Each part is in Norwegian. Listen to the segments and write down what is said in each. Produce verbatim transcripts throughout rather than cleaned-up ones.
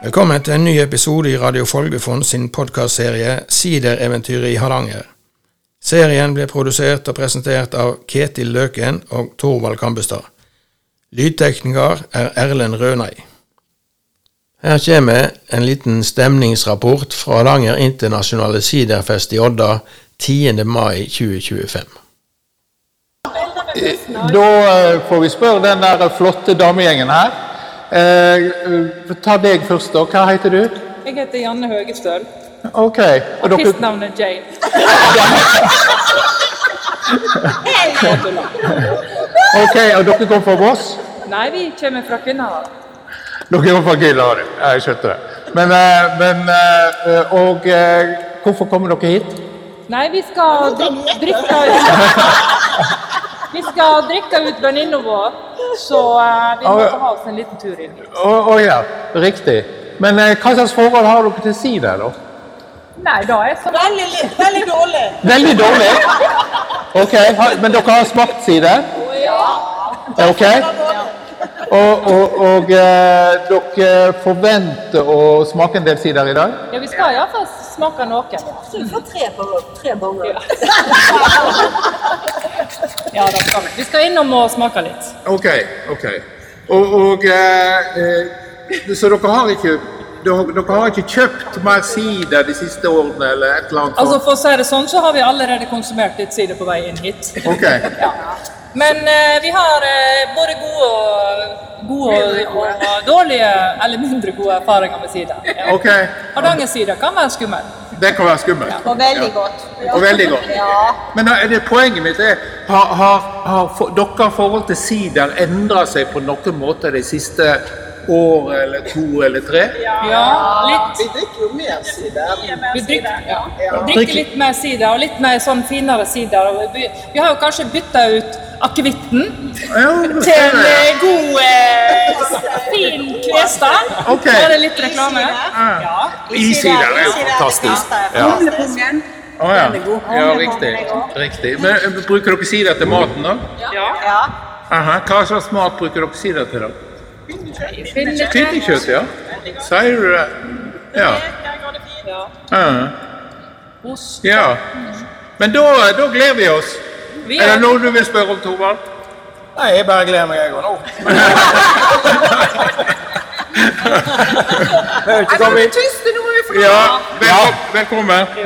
Velkommen til en ny episode i Radio Folgefond sin podcastserie Sidereventyret i Hardanger. Serien ble produsert og presentert av Ketil Løken og Torvald Kambestad. Lydtekniker er Erlend Rønei. Her kommer en liten stemningsrapport fra Hardanger Internasjonale Siderfest i Odda tiende mai tjue tjuefem. Da får vi spørre den der flotte damegjengen her. Eh, ta deg først da. Hva heter du? Jeg heter Janne Høgestøl. Ok. Og dere... Artistnavnet Jane. Ok, og dere kommer fra Voss? Nei, vi kommer fra Kvinnherad. Dere kommer fra Kvinnherad, jeg skjønte det. Men, eh, men eh, og eh, hvorfor kommer dere hit? Nei, vi skal drik drikke Vi skal drikke ut venninna vår, så uh, vi må oh, ha oss en liten tur inn. Å oh, oh, ja, riktig. Men eh, hva slags forhold har dere til sider da? Nei, da er så... Veldig, veldig dårlig. Veldig dårlig? Ok, men dere har smakt sider? Ja. Ok. Og, og, og eh, dere forventer å smake en del sider i dag? Ja, vi skal i hvert fall smake noe. Så vi får tre på tre bonger. Ja, da skal vi. Vi skal innom og smake litt. Ok, ok. Og, og eh, så dere har ikke... Dere har ikke kjøpt mer sider de siste årene, eller et eller annet? Altså, for å si det sånn, så har vi allerede konsumert litt sider på vei inn hit. Ok. Ja. Men eh, vi har eh, både gode og, gode og, og dårlige, eller mindre gode erfaringer med sider. Ja. Ok. Hardanger sider kan være skummel. Det kan være skummelt. Ja. Og veldig godt. Og veldig godt. Ja. Men er det poenget mitt er, har, har, har for, dere forhold til sider endret seg på noen måte de siste år, eller to, eller tre? Ja, ja, litt. Vi drikker jo mer sider. Vi drikker, ja. Ja. Vi drikker litt mer sider, og litt mer sånn finere sider. Vi, vi har jo kanskje byttet ut akevitten ja, til en god, eh, fin kvestad. Ok. Så er det litt reklame. Ja. I-sider er jo fantastisk. Ja. Humlepungen. Å ja. Ja, riktig. Riktig. Men bruker dere sider til maten da? Ja. Ja. Aha. Hva slags mat bruker dere sider til da? Pinnekjøtt, ja. Sier du det? Ja. Ja. Ost. Ja. Men da, da gleder vi oss. Vi Er er, det noe du vil spørre om, Torvald? Nei, jeg bare gleder meg jeg går nå. Jeg kan bli tyst, nå må vi få Ja, velkom, velkommen.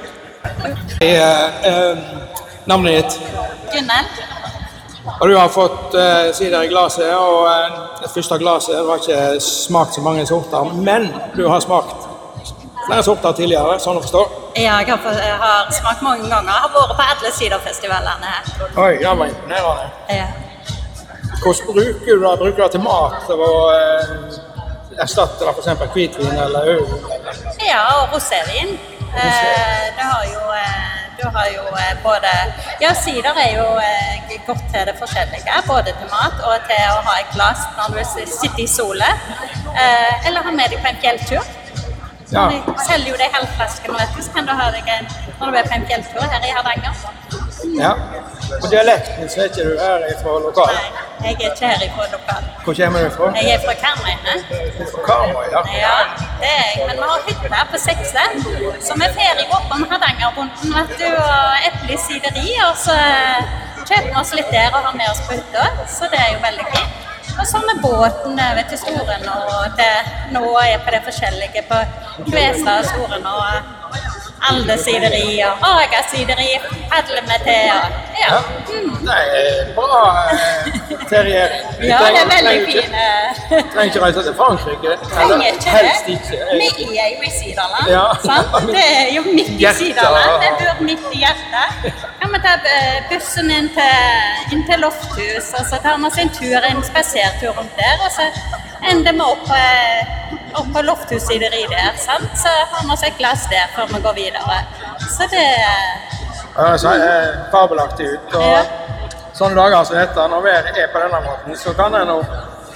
Jeg, eh, navnet ditt. Gunnel. Og du har fått eh, sider i glaset, og eh, det første glaset du har ikke smakt så mange sorter, men du har smakt flere sorter tidligere, sånn å forstå. Ja, jeg har, jeg har smakt mange ganger. Jeg har vært på alle siderfestivalene her. Oi, det var imponerende. Ja. Hvordan bruker du det? Bruker du det til mat? For å eh, erstatte det for eksempel hvitvin eller øl? Ja, og rosévin. Eh, det har jo, eh, du har jo eh, både... Ja, sider er jo eh, godt til det forskjellige, både til mat og til å ha et glass når du sitter i solen. Eh, eller ha med deg på en fjelltur. Ja. De selger jo de halvflaskene, vet du, så kan du ha deg en, når du er på en fjelltur her i Hardanger. Ja. På dialekten så er ikke du her fra lokal. Nei, jeg er ikke her ifra lokal. Hvor kommer du fra? Jeg er fra Karmøyene. Fra Karmøy, ja. Ja, det er jeg. Men vi har hytte her på Sekse, så vi ferie opp om Hardangerbonden, vet du, og eplesideri, og så kjøper vi oss litt der og har med oss på hytta, så det er jo veldig fint. Og så med båten over til Storen, og det, nå er på det forskjellige på Kvestad, Storen og Alde sideri og Haga sideri, padler med til, og ja. Mm. Nei, bra eh, ferie. Ja, det er veldig fine. Trenger ikke reise til Frankrike. Trenger ikke helst det. ikke. Vi er jo i Siderland, Ja. sant? Det er jo midt i Hjertet. Siderland, det bor midt i hjertet. Kan vi ta bussen inn til, inn til Lofthus, og så tar vi oss en tur, en spasertur rundt der, og så ender vi opp, opp på Lofthus-sideri der, sant? Så har vi oss et glass der før vi går videre. Så det Ja, det ser fabelaktig ut. Og Ja. sånne dager som dette, når vi er på denne måten, så kan en nå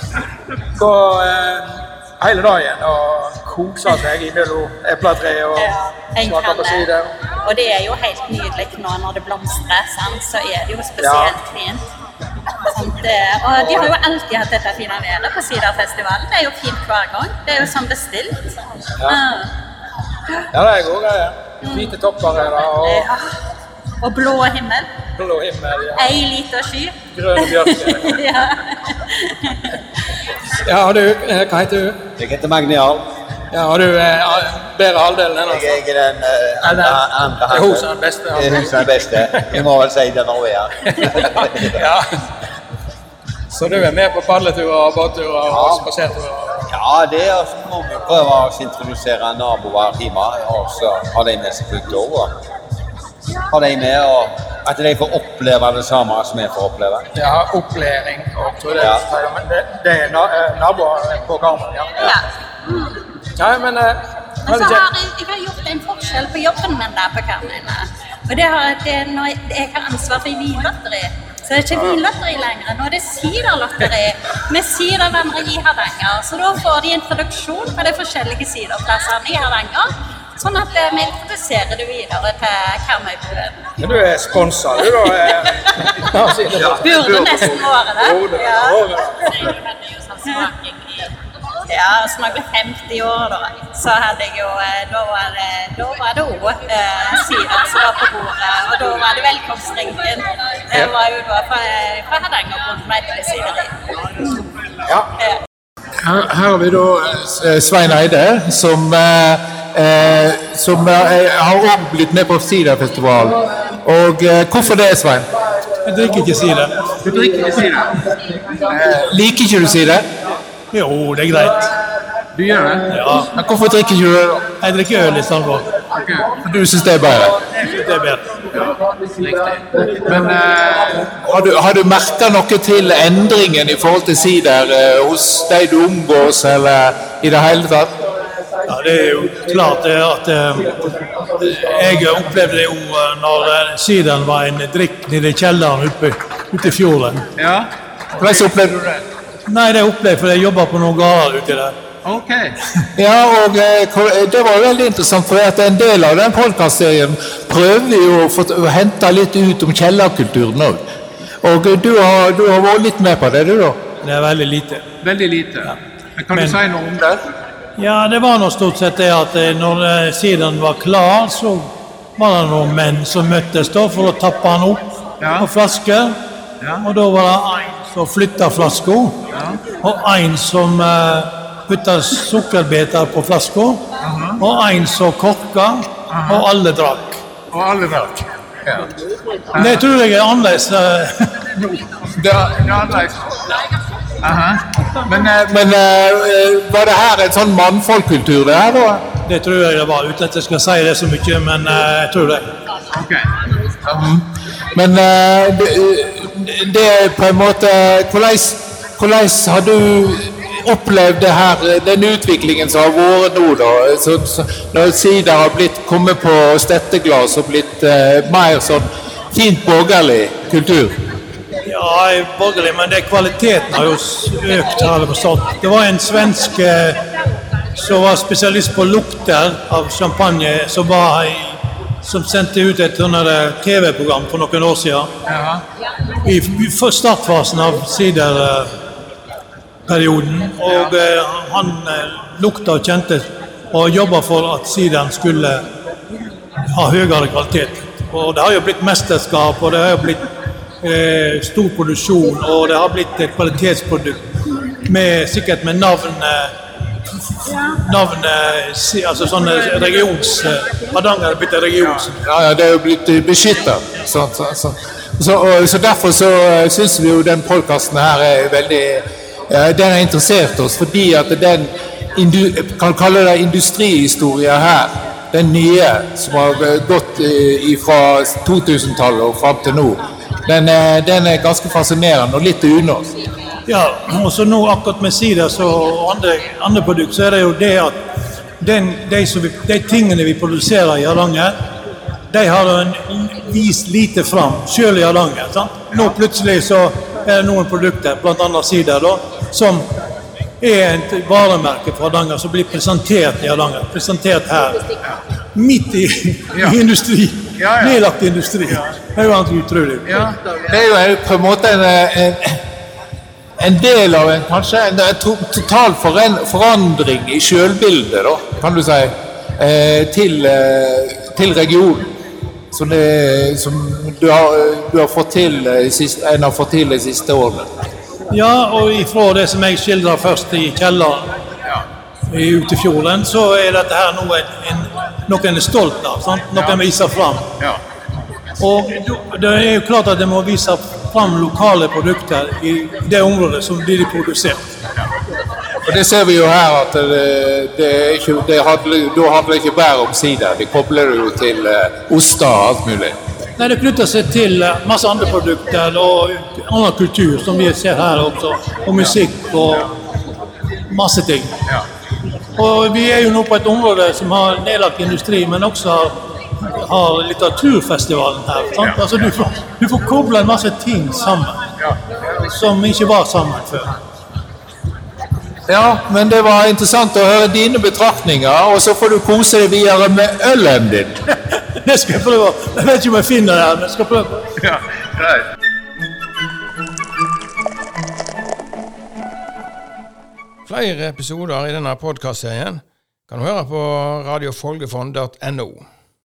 gå eh, hele dagen og kose seg i mellom epletre og Ja, en smake kan på det. sider. Og det er jo helt nydelig nå når det blomstrer, sant? Så er det jo spesielt fint. Sånn det, og de har jo alltid hatt dette fine været på Siderfestivalen. Det er jo fint hver gang. Det er jo som bestilt. Ja, ja det er gode greier. Hvite topper her da, og... Ja. Og blå himmel. Blå himmel, ja. Ei liten sky. Grønne bjørker. Ja. Ja, og du, hva heter du? Jeg heter Magne Jarl. Ja, og du er bedre halvdelen enn altså? Jeg er den uh, andre, andre Det er hun som er den beste. Det er hun som er den beste. Jeg må vel si det når vi er. Ja. Så du er med på padleturer, båtturer og spaserturer? Ja, det er så må vi prøve å introdusere naboer hjemme, og så har de med seg kultur, og har de med, og at de får oppleve det samme som vi får oppleve. Ja, opplæring, og tror det, Ja. men det, det er na naboer på Karmen, ja. Ja. Ja, men... Uh, Men så har jeg, jeg har gjort en forskjell på jobben min der på Karmen. Og det har at når jeg, jeg har ansvar for vinlotteri, så det er ikke vinlotteri lenger. Nå er det siderlotteri med sidervennere i Hardanger. Så da får de introduksjon på de forskjellige siderplassene i Hardanger. Sånn at eh, vi introduserer det videre til Karmøybuen. Men du er sponset, du da? Ja, Burde nesten være det. Burde Ja. være det. Ja, så når jeg ble femti år da, så hadde jeg jo, eh, da var det, da var det også eh, sider som var på bordet, og da var det velkomstdrinken. Det var jo da fra, fra Hardanger på Meitelig sideri. Ja. Ja. Her, her har vi da eh, Svein Eide, som, eh, eh, som eh, har også blitt med på Siderfestival. Og eh, hvorfor det, Svein? Jeg drikker ikke sider. Du drikker ikke sider? Eh, liker ikke du sider? Jo, det er greit. Du gjør det? Ja. Men hvorfor drikker ikke du det da? Jeg drikker øl i stedet for. For du synes det er bedre? Jeg synes det er bedre. Men eh, har, du, har du merket noe til endringen i forhold til sider eh, hos deg du omgås, eller i det hele tatt? Ja, det er jo klart det at eh, jeg opplevde det jo eh, når eh, sideren var en drikk nede i kjelleren ute, ute i fjorden. Ja. Hvordan opplevde du det? Nei, det opplevde jeg fordi jeg jobber på noen gårder ute der. Ok. Ja, og eh, det var veldig interessant, for at en del av den podcastserien prøver vi jo å, få, å hente litt ut om kjellerkulturen også. Og eh, du har, du har vært litt med på det, du da? Det er veldig lite. Veldig lite. Men kan Men- du si noe om det? Ja, det var nå stort sett det at eh, når eh, sideren var klar, så var det noen menn som møttes da for å tappe han opp Ja. på flasker. Ja. Og da var det en som flyttet flasker, og en som uh, puttet sukkerbeter på flasker, og en som korket, og alle drakk. Og alle drakk? Ja. Det tror jeg er annerledes. eh, Det er det er annerledes. Aha. Men, eh, men eh, var det her en sånn mannfolkkultur det her da? Det tror jeg det var, uten at jeg skal si det så mye, men eh, jeg tror det. Ok. Mhm. Men eh, det, det er på en måte, hvordan, hvordan har du opplevd det her, den utviklingen som har vært nå da? Så, så, når sider har blitt kommet på stetteglass og blitt eh, mer sånn fint borgerlig kultur? Ja, jeg er borgerlig, men det kvaliteten har jo s- økt, har jeg forstått. Det var en svensk eh, som var spesialist på lukter av champagne, som var i som sendte ut et T V-program for noen år siden. Ja. I f- startfasen av siderperioden, og eh, han eh, lukta og kjente og jobbet for at sideren skulle ha høyere kvalitet. Og det har jo blitt mesterskap, og det har jo blitt eh, stor produksjon, og det har blitt et kvalitetsprodukt med, sikkert med navn eh, navn, eh, si- altså sånne regions, eh, Hardanger er blitt en regions. Ja, ja, det er jo blitt beskyttet. Så, så, så. Så, og, så derfor så synes vi jo den podcasten her er veldig, ja, den har interessert oss, fordi at den, indu, kan kalle det industrihistoria her, den nye som har gått i, fra to-tusen-tallet og frem til nå, den er, den er ganske fascinerende og litt unorsk. Ja, og så nå akkurat med sider så andre, andre produkter, så er det jo det at den, de, som vi, de tingene vi produserer i Hardanger, de har en vist lite fram, selv i Hardanger. Sant? Nå plutselig så er det noen produkter, blant annet sider da, som er et varemerke for Hardanger, som blir presentert i Hardanger, presentert her, midt i, Ja. i industri, Ja, ja. nedlagt industri. Det er jo helt utrolig. Ja, det er jo på en måte en, en en del av en, kanskje en, en to, total forandring i selvbildet, da, kan du si, eh, til, eh, til regionen. Som, det, som du, har, du har fått til, en har fått til de siste årene. Ja, og ifra det som jeg skildrer først i kjelleren i Utefjorden, så er dette her noe, en, noe en er stolt av, sant? Noe en viser frem. Ja. Og det er jo klart at de må vise frem lokale produkter i det området som blir produsert. Ja. Og det ser vi jo her at det, det er ikke, det hadde, da handler det ikke bare om sider, det kobler jo til uh, oster og alt mulig. Nei, det knytter seg til masse andre produkter og annen kultur som vi ser her også, og musikk og masse ting. Ja. Og vi er jo nå på et område som har nedlagt industri, men også har, har litteraturfestivalen her. Sant? Ja. Altså, du, får, du får koble en masse ting sammen, ja. Som ikke var sammen før. Ja, men det var interessant å høre dine betraktninger, og så får du kose deg videre med ølen din. Det skal jeg prøve. Jeg vet ikke om jeg finner det her, men jeg skal prøve. Ja, greit. Flere episoder i denne podcastserien kan du høre på radiofolgefond punktum no.